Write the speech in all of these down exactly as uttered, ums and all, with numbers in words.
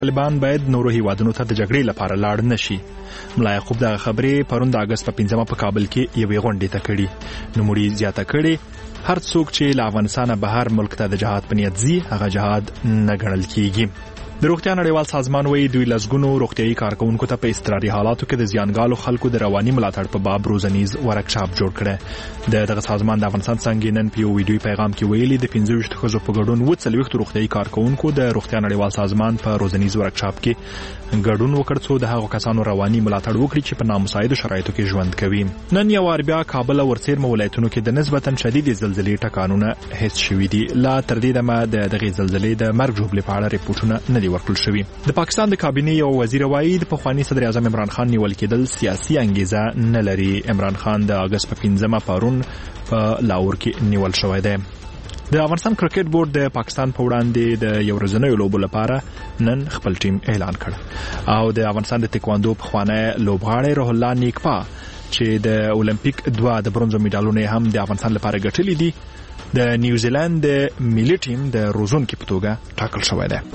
طالبان باید نورو هیوادونو ته د جګړې لپاره لاړ نشي. ملا یعقوب د خبرې پرون د اگست په پنځمه په کابل کې یوې غونډې ته کړي. نوموړي زیاته کړي هر څوک چې له افغانستانه بهر ملک ته د جهاد په نیت ځي هغه جهاد نه ګڼل کیږي. د روغتیا نړیوال سازمان وایي دوی لسګونو روغتیايي کارکونکو ته په اضطراري حالاتو کې د زیانګالو خلکو د رواني ملاتړ په باب روزنیز ورکشاپ جوړ کړی. د دغه سازمان د افغانستان څنګه نن په یو ویډیو پیغام کې ویلي د پنځه ویشت ښځو په ګډون اووه څلوېښت روغتیايي کارکونکو د روغتیا نړیوال سازمان په روزنیز ورکشاپ کې ګډون وکړ څو د هغو کسانو رواني ملاتړ وکړي چې په نامساعدو شرایطو کې ژوند کوي. نن یو وار بیا کابل او ورڅیرمه ولایتونو کې د نسبتا شدید زلزلې ټکانونه حس شوي دي. لا تر دې دمه د دغې زلزلې د مرګ ژوبلې په اړه ریپورټونه نه دي ورکړل شوي. د پاکستان د کابینې یو وزیر وایي د پخواني صدر اعظم عمران خان نیول کېدل سیاسي انګیزه نه لري. عمران خان د اگست په پنځمه پرون په لاهور کې نیول شوی دی. د افغانستان کرکټ بورډ د پاکستان په وړاندې د یو ورځنیو لوبو لپاره نن خپل ټیم اعلان کړ او د افغانستان د تکواندو پخوانی لوبغاړی روح الله نیکپا چې د اولمپیک دوه د برونزو میډالونه هم د افغانستان لپاره ګټلي دي د نیوزیلند د ملي ټیم د روزونکي په توګه ټاکل شوی دی.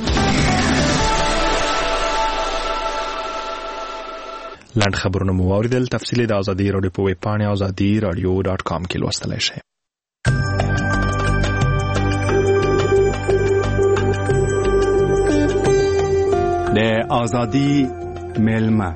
لاند خبرونه مو واوریدل. تفصیل د ازادي رادیو په ویب پاڼه ازادي رادیو ډاټ کام کې لوستلی شئ. د ازادي ملمه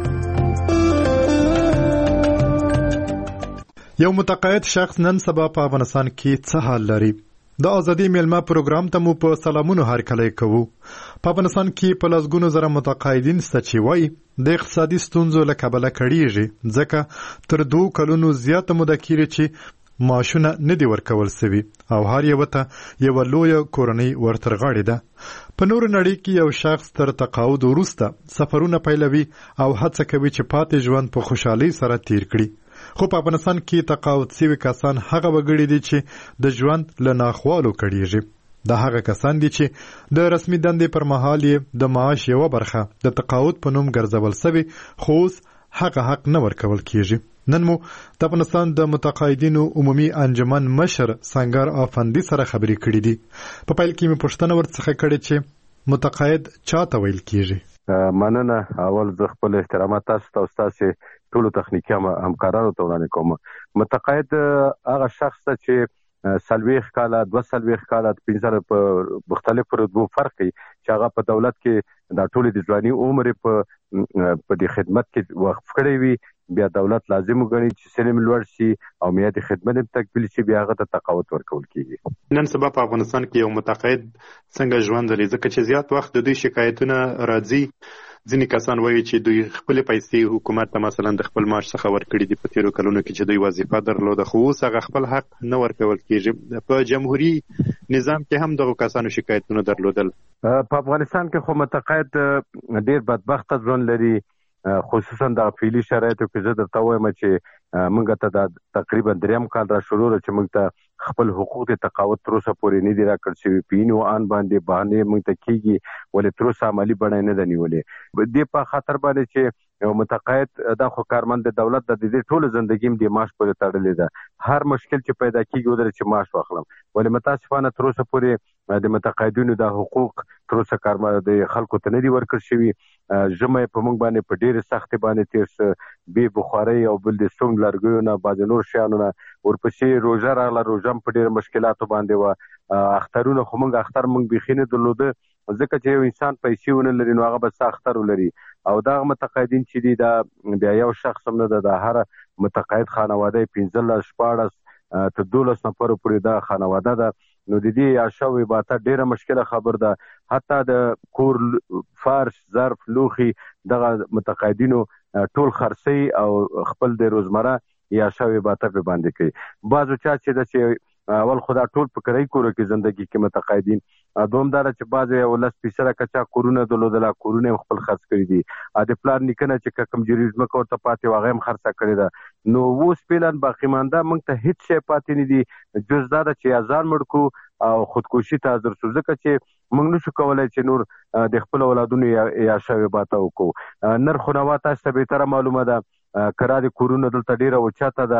یو متقاعد شخص نن سبا په افغانستان کې څه حال لري؟ د ازادي ملمه پروګرام ته مو په سلامونو هرکلی کوو. په افغانستان کې په لسګونو زره متقاعدین شته چې وایي د اقتصادي ستونزو له کبله کړیږي ځکه تر دوه کلونو زیاته موده کېږي چې معاشونه نه دي ورکول سوي او هر یو ته یوه لویه کورنۍ ورترغاړې ده. په نورو نړۍ کې یو شخص تر تقاعد وروسته سفرونه پیلوي او هڅه کوي چې پاتې ژوند په خوشحالۍ سره تیر کړي. خو په افغانستان کې تقاعد سوي کسان هغه وګړي دي چې د ژوند له ناخوالو کړیږي. دا هغه کسان دي چې د رسمي دندې پر مهال یې د معاش یوه برخه د تقاعد په نوم ګرځول سوي خو اوس هغه حق نه ورکول کیږي. نن مو د افغانستان د متقاعدینو عمومي انجمن مشر سنگر افندي سره خبرې کړې دي. په پیل کې مې پوښتنه ورڅخه کړې چې متقاعد چاته ویل کیږي؟ مننه. اول زه خپل احترامات تاسو ته او ستاسو ټولو تخنیکي همکارانو ته وړاندې کوم. متقاعد هغه شخص ته چې سلويخ کاله دوه سلويخ کاله پنځه په مختلفو رتبو فرق کوي چې هغه په دولت کې د ټولو د ځواني عمر په په د خدمت کې وقف کړی وي بیا دولت لازم وګڼي چې سلم لوړ شي او میادي خدمت هم تکمیل شي بیا هغه ته تقاعد ورکول کیږي. نن سبا په افغانستان کې یو متقاعد څنګه ژوند لري ځکه چې زیات وخت د دوی شکایتونه راځي. ځینې کسان وایي چې دوی خپل پیسې حکومت ته مثلا د خپل معاش څخه ورکړي دي په تیرو کلونو کې چې دوی وظیفه درلوده خو اوس هغه خپل حق نه ورکول کیږي. په جمهوریت نظام کې هم دغه کسانو شکایتونه درلودل. په افغانستان کې خو متقاعد ډیر بدبخت ژوند لري خصوصا د فعلي شرایطو کې. زه درته وایم چې موږ ته د تقریبا دریم کال را شروع چې موږ ته خپل حقوق د تقاعد تر اوسه پورې نه دي راکړل شوي. په اینو آن باندې بهانې موږ ته کېږي ولې تر اوسه عملي بڼه نه ده نیولې. دې په خاطر باندې چې یو متقاعد دا خو کارمند د دولت د دې ټولو زندګي هم د معاش پورې تړلې ده. هر مشکل چې پیدا کېږي ودرې چې معاش واخلم ولې متاسفانه تر اوسه پورې د متقاعدینو د حقوق تر اوسه کارمند د خلکو ته نه دي ورکړل شوي. ژمی په موږ باندې په ډېرې سختۍ باندې تېر څه بې بخارۍ او بل د سونګ لرګیو نه بعضې نور شیانو نه ورپسې روژه راغله. روژه هم په ډېرو مشکلاتو باندې وه. اخترونه خو موږ اختر موږ بیخي نه درلوده ځکه چې یو انسان پیسې ونه لري نو هغه به څه اختر ولري. او دغه متقاعدین چې دي دا بیا یو شخص هم نه ده. د هر متقاعد خانواده پنځلس شپاړس تر دولس نفرو پورې دا خانواده ده. نو د دې عاشه و عبادت ډیره مشکله خبر ده. حتی د کور فرش ظرف لوخي دغه متقاعدینو ټول خرڅي او خپل د روزمره یا شوی عبادت به باندې کوي. بعضو چا چې د چې اول خدا ټول په کرای کورو کې زندگی کې متقاعدین دوم دار چې بعضو یو لس پیسره کچا کورونه دلودل کورونه خپل خرڅ کړی دي. ا د پلان نکنه چې کم جریزم کو ته پاتې واغې هم خرڅه کړی ده. نو وو سپیلن باقی مانده موږ ته هیڅ شی پاتې نه دي جز دا چې ازان مړکو او خودکشي ته حاضر شو ځکه چې موږ نشو کولای چې نور د خپل اولادونو یا شوی باته وکړو. نرخ نو تاسو ته به تر معلومه ده کرا د کورونه دلته ډیره اوچاته ده.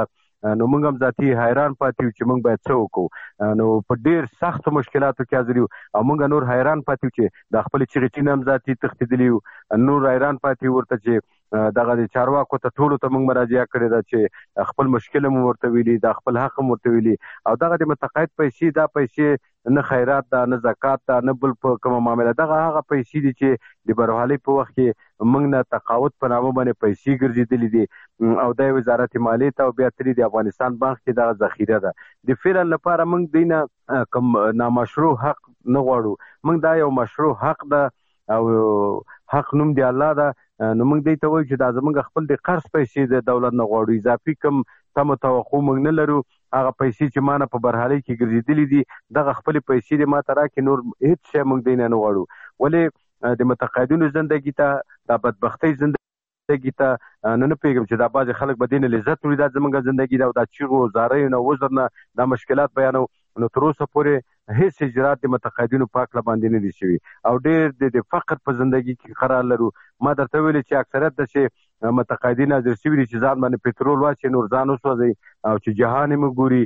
نو موږ هم ذاتي حیران پاتې یو چې موږ باید څه وکړو. نو په ډېر سختو مشکلاتو کې حاضر یو او موږ نور حیران پاتې یو چې د خپل چغې ټین هم ذاتي تښتېدلي یو. نور حیران پاتې ورته چې دغه د چارواکو ته ټولو ته موږ مراجعه کړې ده چې خپل مشکل هم ورته ویلي، د خپل حق هم ورته ویلي او دغه د متقاعد پیسې دا پیسې نه خیرات ده نه زکات ده نه بل په کومه معامله، دغه هغه پیسې دي چې د بروحالۍ په وخت کې موږ نه تقاعد په نامه باندې پیسې ګرځېدلې دي او د وزارت مالیې ته او بیا ترې د افغانستان بانک کې دغه ذخیره ده. د فعلا لپاره موږ دی نه کوم نامشروع حق نه غواړو، موږ دا یو مشروع حق ده او حق نوم دی الله ده. نو موږ دی ته وایو چې دا زموږ خپل د قرض پیسې د دولت نه غواړو، اضافي کم تمه توقع موږ نه لرو. هغه پیسې چې ما نه په برحالۍ کې ګرځېدلې دي دغه خپلې پیسې دې ما ته راکړي، نور هېڅ شی موږ دی نه نه غواړو. ولې د متقاعدینو زندګي ته دا بدبختۍ زندګي ته نه نه پوهېږم چې دا بعضې خلک به دې نه لذت وړي، دا زموږ زندګي ده او دا چیغو زاریو نه وزر نه دا مشکلات بیانو. نو تر اوسه پورې هیڅ اجرات د متقاعدینو په هکله باندې نه دي شوي او ډېر د فقر په زندګي کې قرار لرو. ما درته ویلي چې اکثریت د چې متقاعدین حاضر شوي دي چې ځان باندې پټرول واچي، نور ځان وسوځي او چې جهان یې موږ ګوري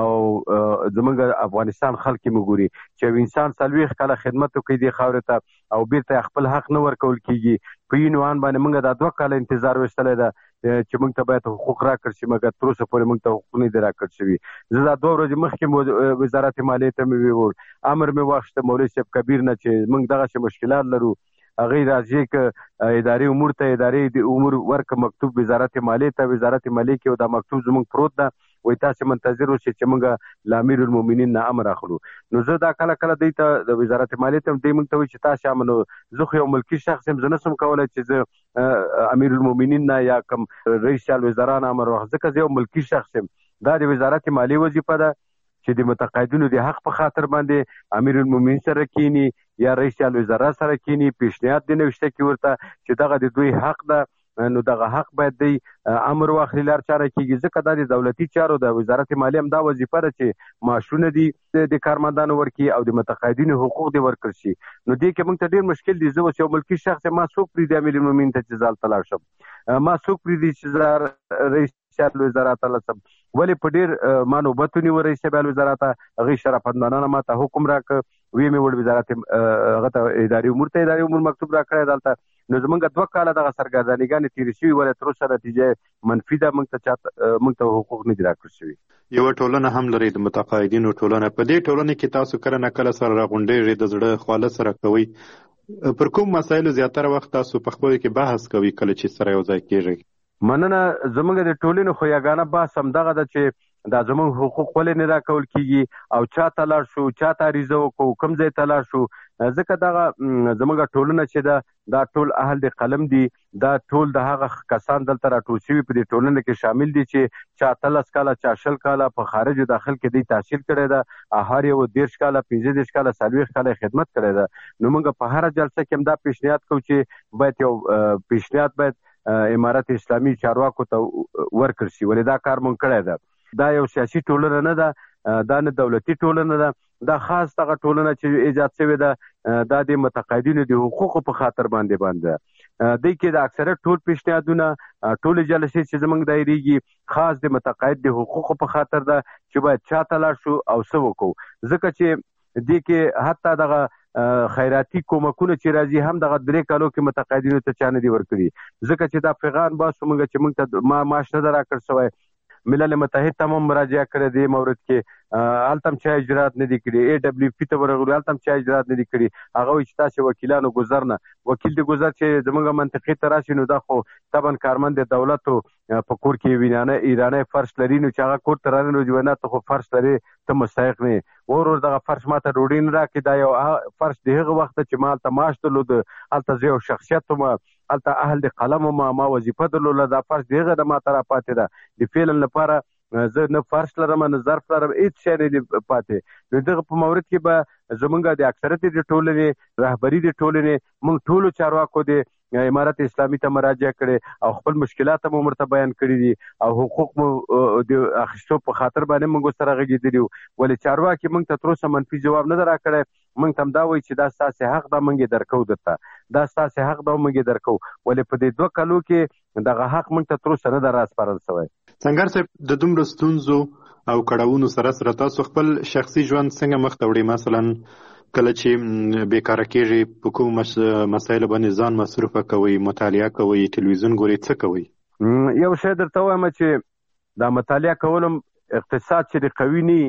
او زموږ افغانستان خلک یې موږ ګوري چې یو انسان څلوېښت کاله خدمت وکړي دې خاورې ته او بیرته خپل حق نه ورکول کېږي. په یې عنوان باندې موږ دا دوه کاله انتظار ویستلی ده چې موږ ته باید حقوق راکړل شي، مګر تر اوسه پورې موږ ته حقوق نه دي راکړل شوي. زه دا دوه ورځې مخکې وزارت مالیې ته مې وویل، امر مې واخیسته مولوي صاحب کبیر نه چې موږ دغسې مشکلات لرو. هغې راځي که ادارې امور ته ادارې د امور ورکړه مکتوب وزارت مالیې ته، وزارت مالیې کې دا مکتوب زموږ پروت ده، وایي تاسې منتظر اوسئ چې موږ له امیر المؤمنین نه امر اخلو. نو زه دا کله کله دوی ته د وزارت مالیې ته دوی موږ ته وایي چې تاسې امنو، زه خو یو ملکي شخص یم، زه نه شم کولی چې زه امیر المؤمنین نه یا کوم رئیس الوزرا نه امر واخلم، ځکه زه یو ملکي شخص یم. دا د وزارت مالیې وظیفه ده چې د متقاعدینو د حق په خاطر باندې امیر المؤمنین سره کینی یا رئیس الوزرا سره کینی، پیشنهاد دی نوشته کې ورته چې دغه د دوی حق ده، نو دغه حق باید دی امر واخلي لار چاره کېږي، ځکه دا د دولتي چارو د وزارت مالیې هم دا وظیفه ده چې معاشونه دي د کارمندانو ورکړي او د متقاعدینو حقوق دې ورکړل شي. نو دې کې موږ ته ډېر مشکل دي. زه اوس یو ملکي شخص یم، ما څوک پرېږدي امیر المؤمنین ته چې زه هلته لاړ شم؟ ما څوک پرېږدي چې زه رئیس الوزرا ته لاړ شم؟ ولې په ډېر ما نوبت ونیو رئیس الوزرا ته، هغې شرافتمندانه ما ته حکم راکړ، ویې مې وړ وزارت هغه ته اداري امور ته اداري امور مکتوب راکړی دلته. نو زمونږ دوه کاله دغه سرګردانیګانې تېرې شوي، ولې تر اوسه نتیجه منفي ده، موږ ته چاته موږ ته حقوق نه دي راکړل شوي. یوه ټولنه هم لرئ د متقاعدینو ټولنه، په دې ټولنه کې تاسو کله نه کله سره راغونډېږئ، د زړه خواله سره کوئ، پر کوم مسایلو زیاتره وخت تاسو په خپلو کې بحث کوئ کله چې سره یو ځای کېږئ؟ مننه. زموږ د ټولنې خو یګانه بحث همدغه ده چې دا زموږ حقوق ولې نه راکول کېږي او چا ته لاړ شو، چا ته عریضه وکړو، کوم ځای ته لاړ شو. ځکه دغه زموږ ټولنه چې ده دا ټول اهل د قلم دي، دا ټول د هغه کسان دلته راټول شوي په دې ټولنه کې شامل دي چې چا اتلس کاله چا شل کاله په خارج داخل کې دوی تحصیل کړی ده، هر یو دېرش کاله پنځه دېرش کاله څلوېښت کاله خدمت کړی ده. نو موږ په هره جلسه کې هم دا پیشنهاد کوو چې باید یو پیشنهاد باید امارت اسلامي چارواکو ته ورکړل شي، ولې دا کار مونږ کړی ده. دا یو سیاسي ټولنه نه ده، دا نه دولتي ټولنه ده، دا خاص دغه ټولنه چې ایجاد شوې ده دا د متقاعدینو د حقوقو په خاطر باندې باندې دوی کې د اکثریت ټول پیشنهادونه ټول جلسې چې زموږ دایریږي خاص د متقاعد د حقوقو په خاطر ده چې باید چا ته لاړ شو او څه وکړو. ځکه چې دې کې حتی دغه خیراتي کومکونه چې راځي هم دغه درې کالو کې متقاعدینو ته چا نه دي ورکړي، ځکه چې دا پیغام باسو موږ چې موږ ته ما معاش نه ده راکړل شوی. ملل متحد ته هم مراجعه کړې دې مورد کې، هلته هم چا اجرات نه دي کړي، ای ډبلیو پي ته ورغلو هلته هم چا اجرات نه دي کړي. هغه وایي چې تاسې وکیلانو ګذر نه، وکیل د ګذر چې زموږ منطقې ته راشي نو دا خو طبعا کارمند د دولتو په کور کې وینانه ایرانی فرش لري، نو چې هغه کور ته رانه نو جوانه ته خو فرش لري، ته مستحق نه یې، ور ور دغه فرش ما ته ډوډۍ نه راکړي. دا یو فرش د هغه وخته چې ما هلته معاش درلود، هلته زه یو شخصیت وم، هلته اهل د قلم وم، ما وظیفه درلوده، دا فرش د هغه د ما ته راپاتې ده. د فعلا لپاره زه نه فرش لرم نه ظرف لرم، هېڅ شی نه دي پاتې. نو دغه په مورد کې به زمونږ د اکثریت د ټولنې رهبري د ټولنې موږ ټولو چارواکو د امارت اسلامي ته مراجعه کړې او خپل مشکلات هم ورته بیان کړي دي او حقوق مو د اخیستو په خاطر باندې موږ سره غږېدلي یو، ولې چارواکي موږ ته تر اوسه منفي جواب نه ده راکړی موږ ته دا وایي چې دا ستاسې حق دا موږ یې درکو درته دا ستاسې حق دا موږ یې درکو ولې په دې دوه کلو کې دغه حق موږ ته تر اوسه نه ده راسپارل شوی. سنګر صاحب د دومره ستونزو او کړاوونو سره سره تاسو خپل شخصي ژوند څنګه مخ ته وړئ؟ مثلا کله چې بیکاره کېږئ په کوم مسایلو باندې ځان مصروفه کوئ، مطالعه کوئ، تلویزیون ګورئ، څه کوئ؟ یو شی درته وایم چې دا مطالعه کولم اقتصاد چې د قوي نی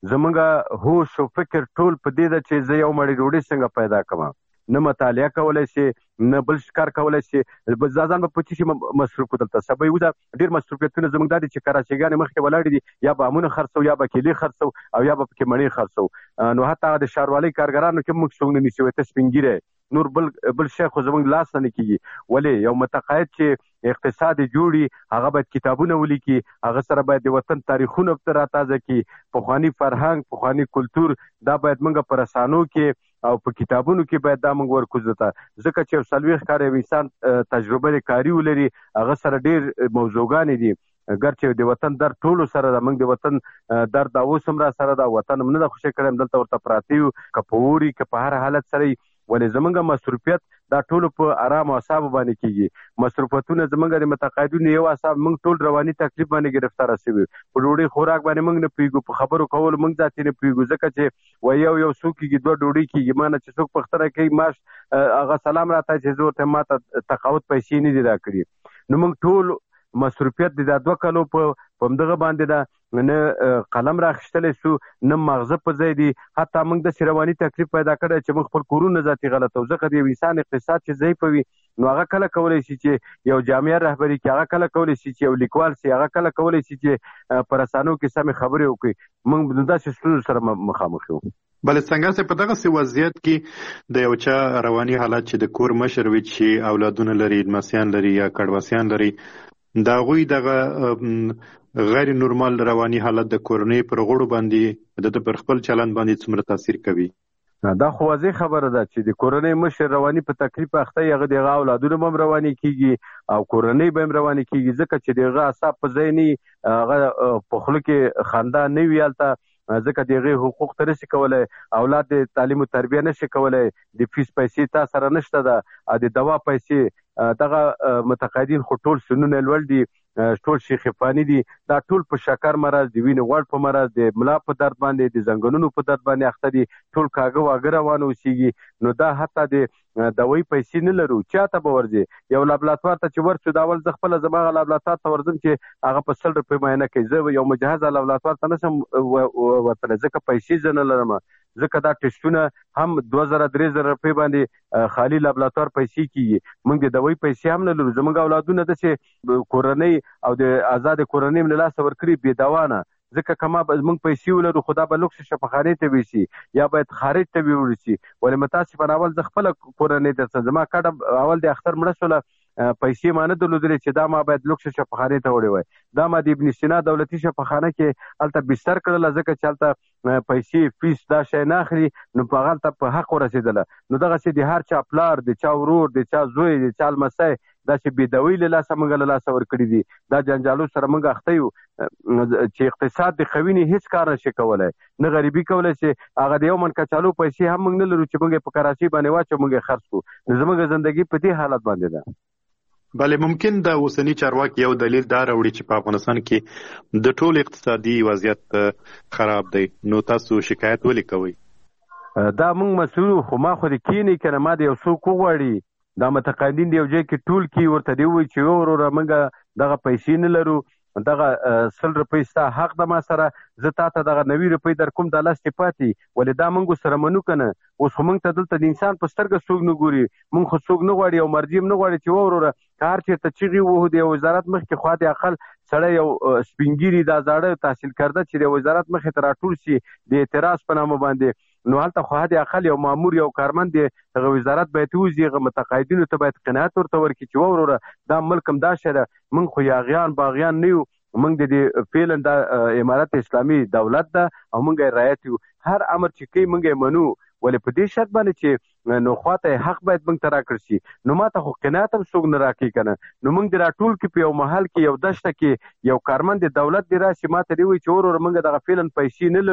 زمونږ هوش او فکر ټول په دې ده چې زه یو مړۍ ډوډۍ څنګه پیدا کړم. نه مطالعه کولی شي نه بل کار کولی شي، ځان به په څه شي مصروف دلته سبا یو ده. ډېر مصروفیتونه زموږ دا دي چې کراچیګانې مخکې ولاړې دي، یا به امونه خرڅو یا به کیلې خرڅو او یا به پکې مڼې خرڅو. نو حتی د ښاروالۍ کارګرانو کې موږ څوک نه نیسي وایي ته سپین ږیری نور بل بل شی خو زموږ لاس نه کېږي. ولې یو متقاعد چې اقتصاد جوړي هغه باید کتابونه ولیکي، هغه سره باید د وطن تاریخونه راتازه کړي، پخواني فرهنګ پخواني کلتور دا باید موږ په رسانو کې او په کتابونو کې باید دا موږ ورکوزو ته، ځکه چې یو څلوېښت کاله یو انسان تجربه کاري ولري هغه سره ډېر موضوعګانې دي. ګرچې د وطن درد ټولو سره ده، موږ د وطن درد دا اوس هم را سره ده، وطن هم نه ده خوشی کړی، دلته ورته پراته یو که په اوري که په هر حالت سره. ولې زمونږ مصروفیت دا ټولو په آرام اعصابو باندې کېږي. مصروفیتونه زمونږ د متقاعدینو یو اعصاب موږ ټول رواني تکلیف باندې ګرفتاره شوي، په ډوډۍ خوراک باندې موږ نه پوهېږو، په خبرو کولو موږ ذاتي نه پوهېږو، ځکه چې وایي یو یو څوک کېږي دوه ډوډۍ کېږي. ما نه چې څوک پوښتنه کوي ماش هغه سلام راته چې زه ورته ما ته تقاعد پیسې نه دي راکړي. نو موږ ټول مصروفیت د دا دوه کلو په همدغه باندې ده، نه قلم راخیستلی شو نه مغزه په ځای دي، حتی موږ داسې رواني تکلیف پیدا کړی چې موږ خپل کورونه ذاتي غلطو. ځکه د یو انسان اقتصاد چې ضعیف وي نو هغه کله کولی شي چې یو جامعه رهبري کړي، هغه کله کولی شي چې یو لیکوال شي، هغه کله کولی شي چې په رسانو کې سمې خبرې وکړي. موږ داسې ستونزو سره مخامخ یو. بله څنګه چې په دغسې وضعیت کې د یو چا رواني حالت چې د کور مشر وي چې اولادونه لري، لمسیان لري یا کډواسیان لري، د هغوی دغه غیر نورمال رواني حالت د کورنۍ پر غړو باندې د ده پر خپل چلند باندې څومره تاثیر کوي؟ دا خو واضح خبره ده چې د کورنۍ مشر رواني په تکلیف اخته هغه د هغه اولادونه به هم رواني کېږي او کورنۍ به هم رواني کېږي، ځکه چې د هغه اعصاب په ځای نه هغه په خوله کې خندا نه وي هلته، ځکه د هغې حقوق ته نشي کولی، اولاد د تعلیم و تربیه نشي کولی، د فیس پیسې تا سره نشته ده، د دوا پیسې. دغه متقاعدین خو ټول سنونه لوړ دي، ټول شیخفاني دي، دا ټول په شکر مرض، د وینې غوړ په مرض، د ملا په درد باندې، د زنګنونو په درد باندې اخته دي، ټول کاږه واږه روان اوسېږي. نو دا حتی د دوی پیسې نه لرو، چاته به ورځي؟ یو لابراتوار ته چې ورشو دا اول زه خپله زما هغه لابراتوار ته ورځم چې هغه په سل روپۍ معاینه کوي، زه یو مجهزه لابراتوار ته نشم وتلی ځکه پیسې زه نه لرم، ځکه دا ټسټونه هم دوه زره درې زره روپۍ باندې خالي لابراتوار پیسې کېږي. موږ د دوی پیسې هم نه لرو، زموږ اولادونه داسې کورنۍ او د آزاد کورنۍ م له لاسه ورکړي بې دوانه، ځکه که ما موږ پیسې ولرو خو دا به لوکس شفاخانې ته ویسي یا باید خارج ته ویوړي شي. ولې متاسفانه اول زه خپله کورنۍ درته زما کډه اول د اختر مړه شوله، پیسې ما نه درلودلې چې دا ما باید لوکس شفاخانې ته وړې وای. دا ما د ابن سینا دولتي شفاخانه کې هلته بستر کړله، ځکه چې هلته پیسې فیس دا شی نه اخلي، نو په هغه هلته په حق ورسېدله. نو دغسې د هر چا پلار، د چا ورور، د چا زوی، د چا لمسی داسې بېدوۍ له لاسه موږ له لاسه ورکړي دي. دا جنجالو سره موږ اخته یو چې اقتصاد د قوي هیڅ کار نشي کولی، نه غریبي کولی شي. هغه د یو من کچالو پیسې هم موږ نه لرو چې موږ یې په کراچۍ باندې واچو موږ یې خرڅ کړو. نو زموږ زندګي په دې حالت باندې ده. بله ممکن د اوسني چارواکي یو دلیل دا راوړي چې په افغانستان کې د ټول اقتصادي وضعیت خراب دی، نو تاسو شکایت ولې کوئ؟ دا موږ مسؤل خو ما خو د کینې که نه ما د یو څوک وغواړي دا متقاعدین د یو ځای کې ټول کې ورته دې ووایي چې یو وروره موږ دغه پیسې نه لرو، دغه سل روپۍ ستا حق ده ما سره، زه تا ته دغه نوي روپۍ در کوم دا لس دې پاتې. ولې دا موږ سره منو که نه؟ اوس خو موږ ته دلته د انسان په سترګه څوک نه ګوري، موږ خو څوک نه غواړي او مرجي هم نه غواړي چې وروره که هر چېرته چغې وهو د یو وزارت مخکې خوا د اقل سړی یو سپینګیري دا زاړه تحصیل کرده چې د وزارت مخې ته راټول شي د اعتراض په نامه باندې، نو هلته خو حد اقل یو مامور یو کارمند دی هغه وزارت باید ووځي، هغه متقاعدینو ته باید قناعت ورته ورکړي چې وروره دا ملک هم دا شی ده، موږ خو یاغیان باغیان نه یو، موږ د دې فعلا دا امارت اسلامي دولت ده او موږ یې رعایت یو، هر امر چې کوي موږ یې منو. ولې په دې شرط باندې چې نو خواته حق باید موږ ته راکړل شي. نو ما ته خو قناعت هم څوک نه راکوي که نه، نو موږ د راټول کې په یو محل کې یو دشته کې یو کارمند د دولت دی راشي ما ته دې وایي چې وروره موږ دغه فعلا پیسې نه لرو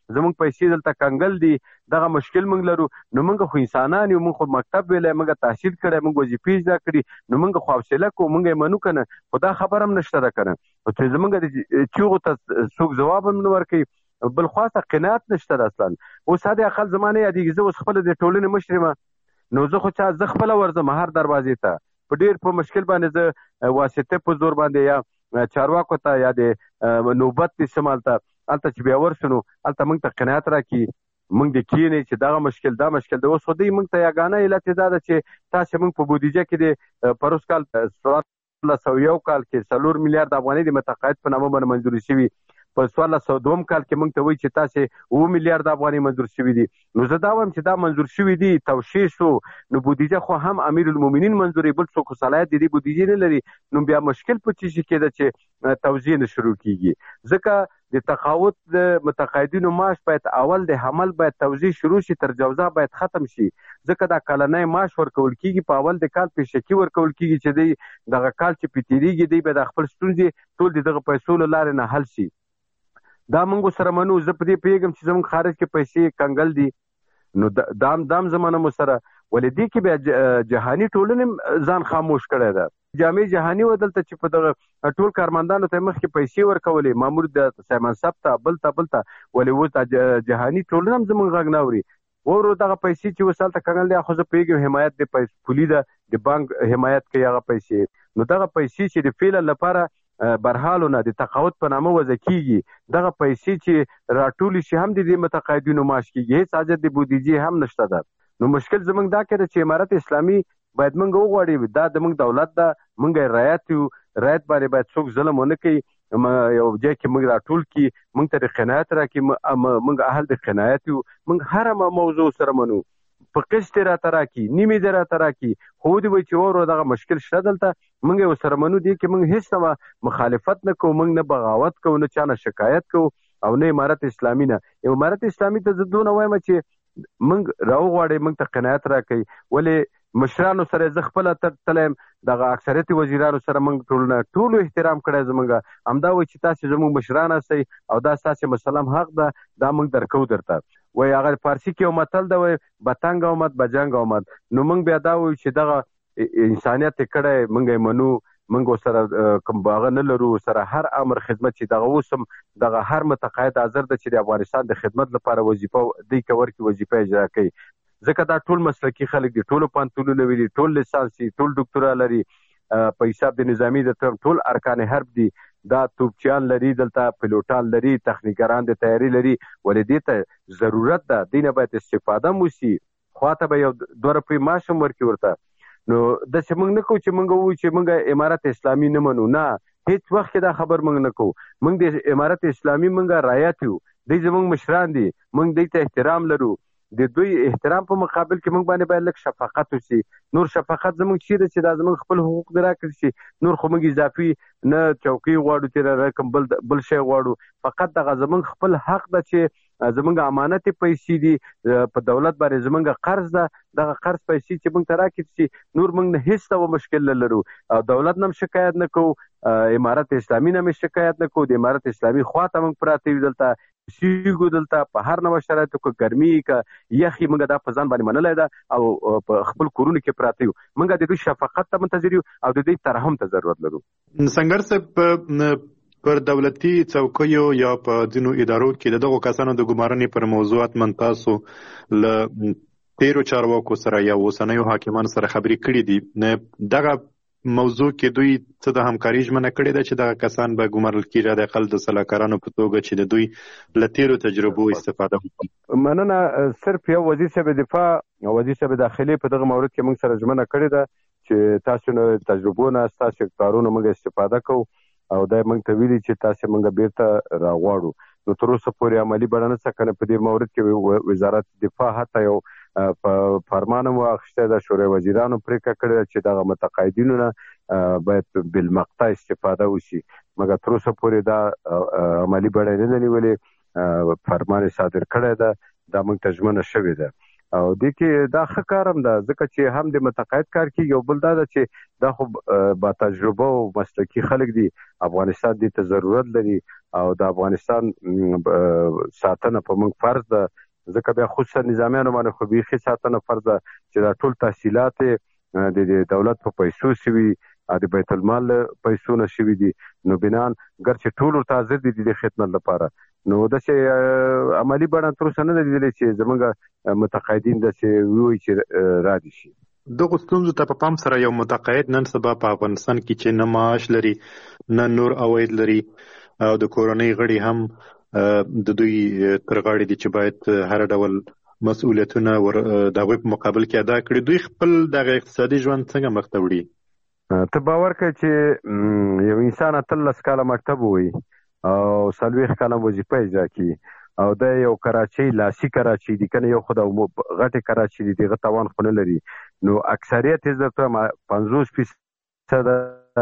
زموږ پیسې دلته کنګل دي، دغه مشکل موږ لرو. نو موږ خو انسانان یو، موږ خو مکتب ویلی، موږ تحصیل کړی، موږ وظیفې زده کړي، نو موږ خو حوصله کوو، موږ یې منو که نه. خو دا خبره هم نشته ده که نه، چې زموږ د چیغو ته څوک ځواب هم نه ورکوي، بل خواته قناعت نشته ده اصلا. اوس حد اقل زما نه یادېږي، زه اوس خپله د ټولنې مشر یم، نو زه خو چا زه خپله ورځم هر دروازې ته، په ډېر په مشکل باندې زه واسطه په زور باندې یا چارواکو ته یا د نوبت دې سم هلته هلته چې بیا ورسو نو هلته موږ ته قناعت راکړي، موږ د کښېنئ چې دغه مشکل دا مشکل ده. اوس خو دوی موږ ته یګانه علت یې دا ده چې تاسې موږ په بودیجه کې د پروس کال څوارلس سوه یو کال کې څلور میلیارډ افغانۍ د متقاعد په نامه باندې منظورې شوي، په څوارلس سوه دوم کال کې موږ ته وایي چې تاسې اوه میلیارډ افغانۍ منظور شوي دي. نو زه دا وایم چې دا منظور شوي دي، توشیح شو، نو بودیجه خو هم امیر المؤمنین منظوري، بل څوک خو صلاحیت د دې بودیجې نه لري. نو بیا مشکل په څه شي کې ده چې توزیع نه شروع کیږي. ځکه د تقاعد د متقاعدینو معاش باید اول د حمل باید توزیع شروع شي، تر جوزا باید ختم شي، ځکه دا کلنی معاش ورکول کیږي په اول د کال پیشکي ورکول کیږي چې دی دغه کال چې پې تېرېږي دی به د خپل ستونزې ټول د دغه پیسو له لارې نه حل شي. دا موږ سره منو. زه په دې پوهېږم چې زموږ خارج کې پیسې کنګل دي، نو دام دام زمانه مو سره ولې دې کې بیا جهاني ټولنې ځان خاموش کړی ده. جامع جهاني و دلته چې په دغه ټول کارمندانو ته مخکې پیسې ورکولې، مامور د سایمن صاحب ته بل ته بل ته، ولې اوس جهاني ټولنه هم زموږ غږ نه اوري. ورو دغه پیسې چې اوس هلته کنګل دي، خو زه پوهېږم حمایت د پولي ده، د بانک حمایت کوي هغه پیسې. نو دغه پیسې چې د فعلا لپاره برحالونه د تقاعد په نامه وضع کیږي، دغه پیسې چې راټولې شي هم د دې متقاعدینو معاش کیږي، هیڅ حاجت د بودیجې هم نشته ده. نو مشکل زموږ دا کړی چې امارت اسلامي باید موږ وغواړي، دا زموږ دولت ده، موږ یې رعایت یو، رعایت باندې باید څوک ظلم ونه کوي، یو ځای کې موږ راټول کړي، موږ ته د قناعت راکړي، موږ اهل د قناعت یو، موږ هره موضوع سره منو، په قسط راته راکړي، نیمې دې راته راکړي، خو ودې وایي چې ورو دغه مشکل شته دلته، موږ یې ورسره منو. دې کې موږ هېڅ ډول مخالفت نه کوو، موږ نه بغاوت کوو، نه چا نه شکایت کوو، او نه امارت اسلامي نه. امارت اسلامي ته زه دونه وایم چې موږ راوغواړئ، موږ ته قناعت راکوي. ولې مشرانو سره زه خپله تللی یم، دغه اکثریت وزیرانو سره موږ ټولونه ټولو احترام کړی زموږ، همدا وایي چې تاسې زموږ مشران هستئ او دا ستاسې مسلم حق ده، دا موږ درکو درته. وایي هغه فارسي کې یو متل ده، وایي بتنګ آمد بجنګ آمد. نو موږ بیا دا وایو چې دغه انسانیت یې کړی، موږ یې منو، موږ سره کوم هغه نه لرو، سره هر امر خدمت چې دغه اوس هم دغه هر متقاعد حاضر ده چې د افغانستان د خدمت لپاره وظیفه دی که ورکړي، وظیفه اجرا کوي. ځکه دا ټول مسلکي خلک دي، ټولو پوهنتونونه ویلي، ټول لیسانس دي، ټول ډاکټرا لري، په حساب د نظامي د ټرم ټول ارکان حرب دي، دا توپچیان لري، دلته پیلوټان لري، تخنیکران د تیاری لري. ولې دې ته ضرورت ده، دې نه باید استفاده هم وشي، خواته به یو دوه روپۍ معاش هم ورکړي ورته. نو داسې موږ نه کوو چې موږ ووایو چې موږ امارت اسلامي نه منو، نه، هېڅ وخت کې دا خبر موږ نه کوو. موږ د امارت اسلامي موږ رعایت یو، دوی زموږ مشران دي، موږ دوی ته احترام لرو. د دوی احترام په مقابل کې موږ باندې باید لږ شفقت وشي. نور شفقت زموږ چیرې چې دا زموږ خپل حقوق دې راکړل شي، نور خو موږ اضافي نه چوکۍ غواړو چې رقم بل بل شی غواړو، فقط دغه زموږ خپل حق ده چې زموږ امانت پیسې دي په دولت باندې، زموږ قرض ده، دغه قرض پیسې چې موږ ته راکړل شي، نور موږ نه هېڅ ډول مشکل نه لرو، او دولت نه هم شکایت نه کوو، امارت اسلامي نه هم شکایت نه کوو. د امارت اسلامي خواته موږ پراته یو، دلته سیګو، دلته په هر نوع شرایطو کې ګرمي که یخي موږ دا په ځان باندې منلی ده، او په خپل کورونو کې پراته یو. موږ د دوی شفقت ته منتظر یو او د دوی ترحم ته ضرورت لرو. سنګر صاحب، پر دولتي څوکیو یا په ځینو ادارو کې د دغو کسانو د ګمارنې پر موضوعات من تاسو له تیرو چارواکو سره یا اوسنیو حاکمانو سره خبرې کړې دي، دغه موضوع کې دوی څه د همکاري ژمنه کړې ده چې دغه کسان به ګمارل کېږي، د اقل د سلاکارانو په توګه چې د دوی له تیرو تجربو استفاده وکړي؟ مننه. صرف یو وزیر صاحب دفاع او وزیر صاحب داخلي په دغه مورد کې موږ سره ژمنه کړې ده چې تاسو نه تجربو نه ستاسو کارونو موږ استفاده کوو، او دا موږ ته ویلي چې تاسو موږ بیرته راغواړو. نو تر اوسه پورې عملي بڼه نه څه کنه په دې مورد کې وزارت دفاع حتی یو په فرمان مو اخیسته د شورای وزیرانو پریکړه کړې چې دغه متقاعدینو نه باید بالمقطع استفاده وشي، مګر تر اوسه پورې دا عملي بڼه نه نیولې، فرمان صادر کړی ده، دا موږ ته ژمنه شوې ده. او د کې دا ښه کارم ده ځکه چې هم د متقاعد کار کیږي او بل دا ده چې دا خو با تجربه او مسلکي خلک دي افغانستان دې ته ضرورت لري او د افغانستان ساتنه په موږ فرض ده ځکه بیا خصوصا نظامیانو باندې خو بیخي ساتنه فرض ده چې دا ټول تحصیلات د دولت په پیسو شوي د بیت المال پیسو نه شوي دي نو بنان ګرچې ټول ورته حاضر دي د خدمت لپاره نو داسې عملي بڼه تر اوسه نه ده لیدلې چې زموږ متقاعدین داسې ووایي چې را دي شي. دغو ستونزو ته په پام سره یو متقاعد نن سبا په افغانستان کې چې نه معاش لري نه نور عواید لري او د کورنۍ غړي هم د دوی تر غاړې دي چې باید هر ډول مسؤلیتونه د هغوی په مقابل کې ادا کړي دوی خپل دغه اقتصادي ژوند څنګه مخ ته وړي؟ ته باور کوې چې یو انسان اتلس کاله مکتب ووایي او څلوېښت کاله وظیفه اجرا کړي او دا یو کراچۍ لاسي کراچۍ دي کنه یو خو د غټې کراچۍ دي دغه توان خو نه لري نو اکثریت یې درته پنځوس فیصده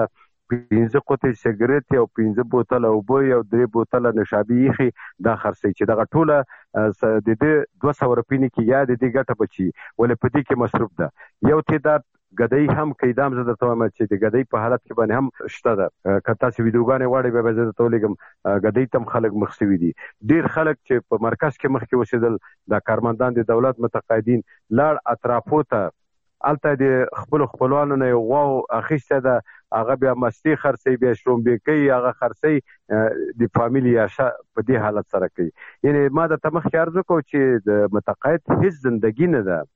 پنځه قوطۍ سګرټ او پنځه بوتله اوبه او درې بوتله نشابي ایښي دا خرڅوي چې دغه ټوله د دې دوه سوه روپۍ نه کې یا د دې ګټه بچي ولې په دې کې مصروف ده یو تعداد ګدۍ هم قیدام زه درته وایم چې د ګدۍ په حالت کې باندې هم شته ده که تاسې ویډیوګانې غواړئ بیا به زه درته ولیږم ګدۍ ته هم خلک مخ سوي دي ډېر خلک چې په مرکز کې مخکې اوسېدل دا کارمندان د دولت متقاعدین لاړ اطرافو ته هلته د خپلو خپلوانو نه یو غواو اخیسته ده هغه بیا مستې خرڅوي بیا شړومبې کوي هغه خرڅوي د فامیل یاشه په دې حالت سره کوي یعنې ما درته مخکې عرض وکړو چې د متقاعد هېڅ زندګي نه ده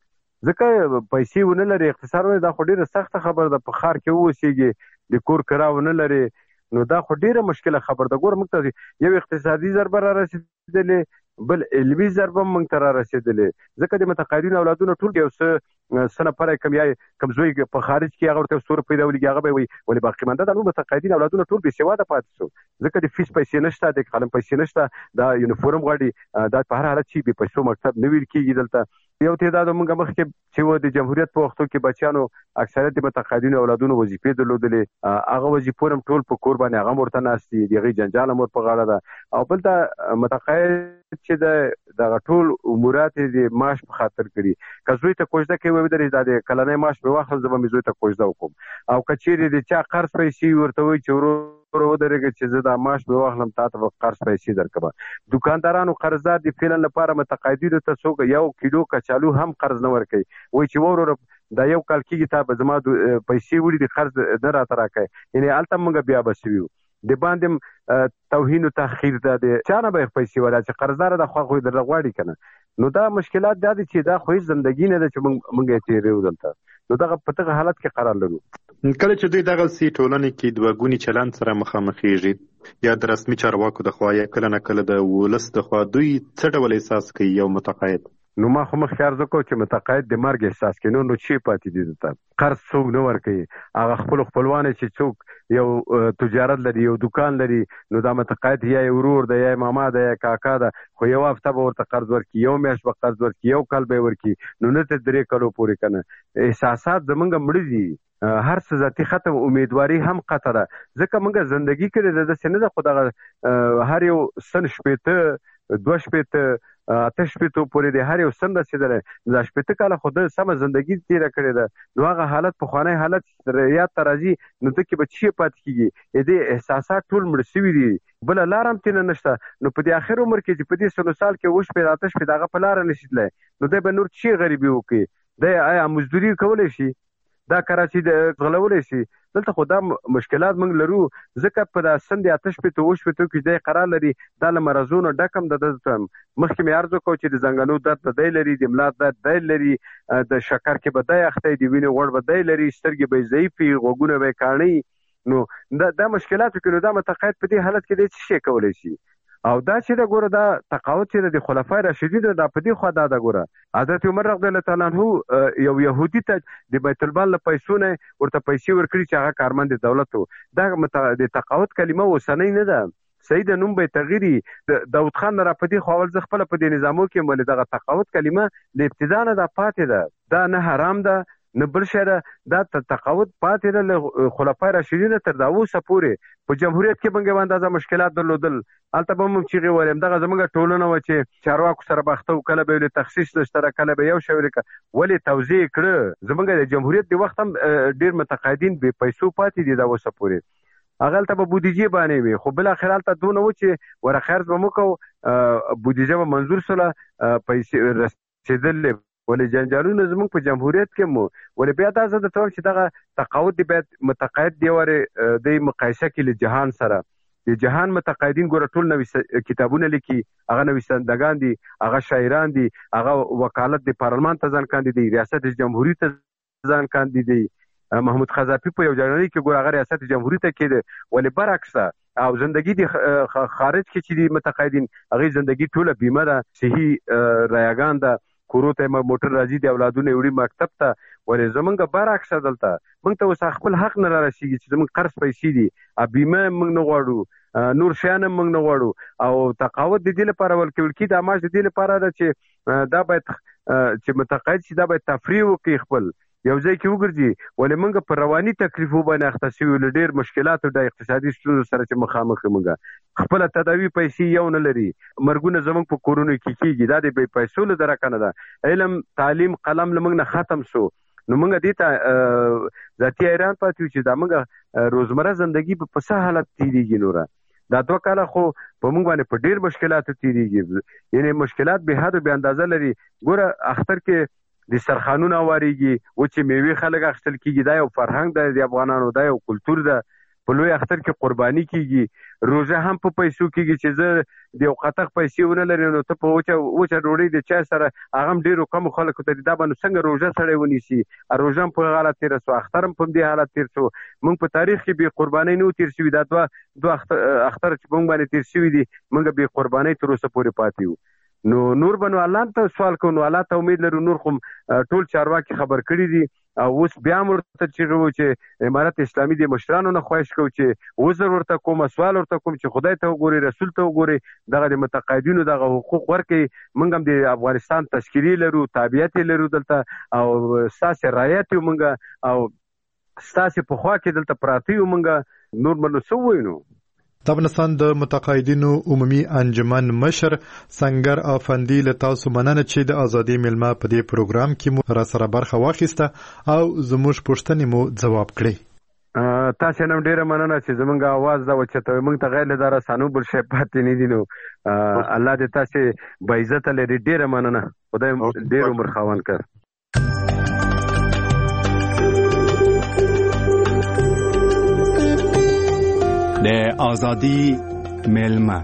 ځکه پیسې ونه لري اقتصاد ولې دا خو ډېره سخته خبره ده په ښار کې واوسېږي د کور کرا ونه لري نو دا خو ډېره مشکله خبره ده ګوره موږ ته یو اقتصادي ضربه را رسېدلې بل علمي ضربه موږ ته را رسېدلې ځکه د متقاعدینو اولادونه ټول یو څه څه نفر یې کم یا کم زوی په خارج کې هغه ورته ستوره پیدا ولګي هغه به وایي ولې باقي مانده دا نور متقاعدین اولادونه ټول بې سواده پاتې شو ځکه د فیس پیسې نشته د قلم پیسې نشته دا یونیفورم غواړي دا په هر حالت چې بې پیسو مکتب نه ویل کېږي دلته یو تعداد موږ مخکې چې و د جمهوریت په وختو کې بچیانو اکثریت د متقاعدینو اولادونو وظیفې درلودلې هغه وظیفو هم ټول په کور باندې هغه هم ورته ناست دي د هغې جنجال هم ور په غاړه ده او بل دا متقاعد چې د دغه ټول امورات یې د معاش په خاطر کړي که زوی ته کوژده کوي ودرېږي دا د کلنی معاش مې واخلم زه به مې زوی ته کوژده وکړم او که چیرې د چا قرض پیسې ورته وایي چې ورو ودرېږه چې زه دا معاش مې واخلم تا ته به قرض پیسې درکړم دوکاندارانو قرضدار د فعلا لپاره متقاعدینو ته څوک یو کیلو کچالو هم قرض نه ورکوي وایي چې وروره دا یو کال کېږي تا به زما پیسې وړي د قرض نه راته راکوي یعنې هلته موږ بیا به سوي د باندې توهین او تحقیر ده د چا نه به پیسې ولا چې قرضدار د خوا خو در غواړي کنه نو دا مشکلات دا دي چې دا خو زندګی نه ده چې موږ یې تیرېو دلته نو دغه په دغه حالت کې قرار لرو کله چې دوی دغه سي ټولنې کې دوه ګوني چلند سره مخامخېږي یا د رسمي چارواکو د خوا یا کله نه کله د ولس د خوا دوی څه ډول احساس کوي یو متقاعد نو ما خو مخکې عرض وکړو چې متقاعد د مرګ احساس کوي نو نو چې پاتې دي دلته قرض څوک نه ورکوي هغه خپلو خپلوان چې څوک یو تجارت لري یو دکان لري نو دا متقاعد یا یې ورور ده یا یې ماما ده یا کاکا ده خو یو هفته به ورته قرض ورکړي یو میاشت به قرض ورکړي یو کال به یې ورکړي نو نه تر درې کالو پورې که نه احساسات زمونږ مړه دي هر څه ذاتي ختم امیدواري هم قطع ده ځکه موږ زندګي کړې ده داسې نه ده خو دغه هر یو سن شپېته دوه شپېته اته شپېتو پورې د هر یو سن رسېدلی دا شپېته کاله خو ده سمه زندګي تېره کړې ده نو هغه حالت پخوانی حالت یاد ته راځي نو ده کې به څه پاتې کېږي د دې احساسات ټول مړه سوي دي بله لاره هم تېنه نشته نو په دې اخر عمر کې چې په دې سلو سال کې اووه شپېته اته شپېته هغه په لاره نشي تللی نو دی به نور څه غریبي وکړي دی آیا مزدوري کولی شي دا کراچي د غلولی شي دلته خو دا مشکلات موږ لرو ځکه په دا سن د اته شپېته اووه شپېتو کې دی قرار لري دا له مرضونو ډک هم د ده مخکې مې عرض وکړو چې د زنګنو درد به دی لري د ملا درد دی لري د شکر کې به دی اختی د وینې غوړ به دی لري سترګې به یې ضعیفې غوږونه به یې کاڼي نو دا دا مشکلاتو کې نو دا متقاعد په دې حالت کې دی څه شی کولی شي او دا چې دا ګوره دا تقاعد چې د خلفای راشدین دا په دې خوا دا دا ګوره حضرت عمر رضی الله تعالی عنه یو يهودي ته د بیت المال له پیسو نه ورته پیسې ورکړي چې هغه کارمند دولت و دا د تقاعد کلمه اوسنۍ نه ده صحیح د نوم به تغیري داود خان را پدې خو اول ځ خپل په دې نظامو کې مل دغه تقاعد کلمه د ابتدا نه د پاتې ده دا نه حرام ده نه بل شی دا تقاعد پاتې له خلفای راشدین تر دا اوسه پورې په جمهوریت کې موږ اندازه مشکلات درلودل. هلته به موږ چیغې ویلې همدغه زموږ ټولنه وه چې چارواکو سره باخته وو، کله به یې تخصیص نشته، کله به یو شی ولیکه. ولې توضیح کړه زموږ د جمهوریت د وخت هم ډېر متقاعدین بې پیسو پاتې دي دا اوسه پورې. هغه هلته به بودیجې باندې وي، خو بالاخره هلته دونه و چې ور خرڅ به مو کوو، بودیجه به منظور سوله، پیسې رسېدلې. ولې جنجالونه زموږ په جمهوریت کې مو ولې بیا دا زه درته وایم چې دغه تقاعد دی باید متقاعد دی ورې د مقایسه کې له جهان سره. د جهان متقاعدین ګوره ټول نوي کتابونه لیکي، هغه نویسندګان دي، هغه شاعران دي، هغه وکالت د پارلمان ته ځان کاندي دي، ریاست جمهوریت ته ځان کاندي دي. محمود خزاپی په یو جنرالي کې ګوره هغه ریاست جمهوریت ته کېده. ولې برعکس او زندگی دی خارج کې چې دي متقاعدین هغه زندگی ټوله بیمه ده، صحي رایګان ده، کورو ته موټر راځي، د اولادونه وړي مکتب ته. ولې زمونږ برعکس دلته موږ ته اوس خپل حق نه رارسېږي چې زموږ قرض پیسې دي، بیمه موږ نه غواړو، نور شیان موږ نه غواړو. او تقاعد د دې لپاره ورکول کېږي، دا معاش د دې لپاره ده چې دا باید چې متقاعد شي دا باید تفریح وکړي، خپل یو ځای کې وګرځي. ولې موږ په رواني تکلیفو باندې اخته شوي له ډېر مشکلاتو د اقتصادي ستونزو سره چې مخامخ یو. موږ خپله تداوي پیسې یو نه لري، مرګونه زموږ په کورونو کې کېږي، دا د بې پیسو له درکه نه ده. علم تعلیم قلم له موږ نه ختم سو، نو موږ دې ته ذاتي حیران پاتې یو چې دا موږ روزمره زندگی په څه حالت تېرېږي. نوره دا دوه کاله خو په موږ باندې په ډېر مشکلاتو تېرېږي، یعنې مشکلات بې حد و بې اندازه لري. ګوره اختر کې د سرخانونه واریږي، و چې میوې خلک اخیستل کېږي، دا یو فرهنګ ده د افغانانو، دا یو کلتور ده. په لوی اختر کې قرباني کېږي، روژه هم په پیسو کېږي چې زه د یو قطق پیسې ونه لرې نو ته په وچه وچه ډوډۍ د چای سره هغه هم ډېرو کمو خلکو ته دي. دا به نو څنګه روژه سړی ونیسي؟ روژه هم په حالت تېره سو، اختر هم په همدې حالت تېر سو. موږ په تاریخ کې بې قربانۍ نه و تېر شوي. دا دوه دوه اختر چې په موږ باندې تېر شوي دي موږ بې قربانۍ تر اوسه پورې پاتې یو. نو نور به نو الله ته سوال کوو، نو الله ته امید لرو. نور خو ټول چارواکي خبر کړي دي، او اوس بیا هم ورته چیغې وو چې امارت اسلامي د مشرانو نه خواهش کوو چې عذر ورته کوم، سوال ورته کوم چې خدای ته وګوري، رسول ته وګوري، دغه د متقاعدینو دغه حقوق ورکړي. موږ هم د افغانستان تشکیلي لرو، تابعیت یې لرو دلته، او ستاسې رعایت یو موږ، او ستاسې په خوا کې دلته پراته یو موږ. نور به نو څه ووایو؟ نو د افغانستان د متقاعدینو عمومي انجمن مشر سنگر افندي له تاسو مننه چې د ازادي ملما په دې پروګرام کې مو را سره برخه واخیسته او زموږ پوښتنې مو ځواب کړې. تاسو نن ډیره مننه چې زمونږ आवाज دا وچته موږ ته غیر له رسانو بل شي پاتې نه دي. نو الله دې تاسو به عزت لري. ډیره مننه، خدای ډیر عمر خاوند کړ. د آزادی ملما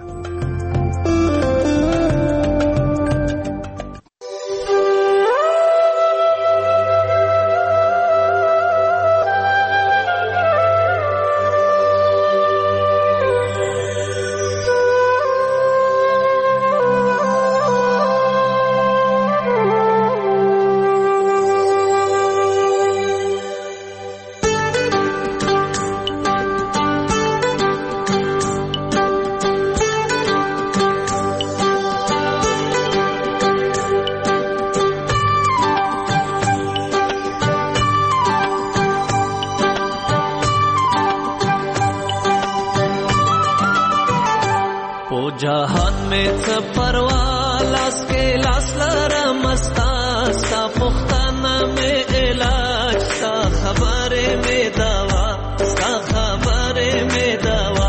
जहान में सफरवा लास के लास लरा मस्ता सा पुख्ताना में इलाज सा खबरे में दवा सा खबरे में दवा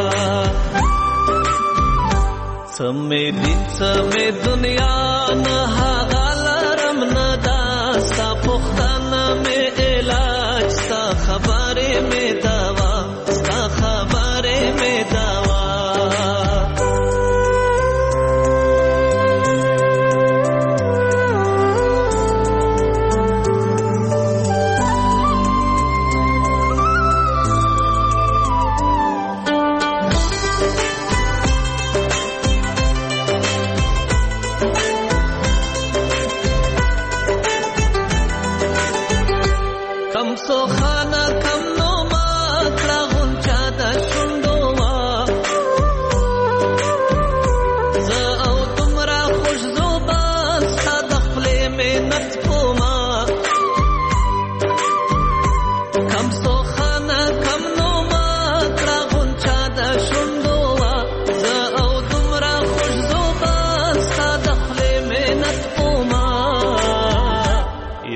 समय दिन समय दुनिया न हागालरम न दा सा पुख्ताना में इलाज सा खबरे में दवा सा खबरे में दवा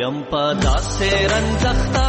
یم په داسې رنځخته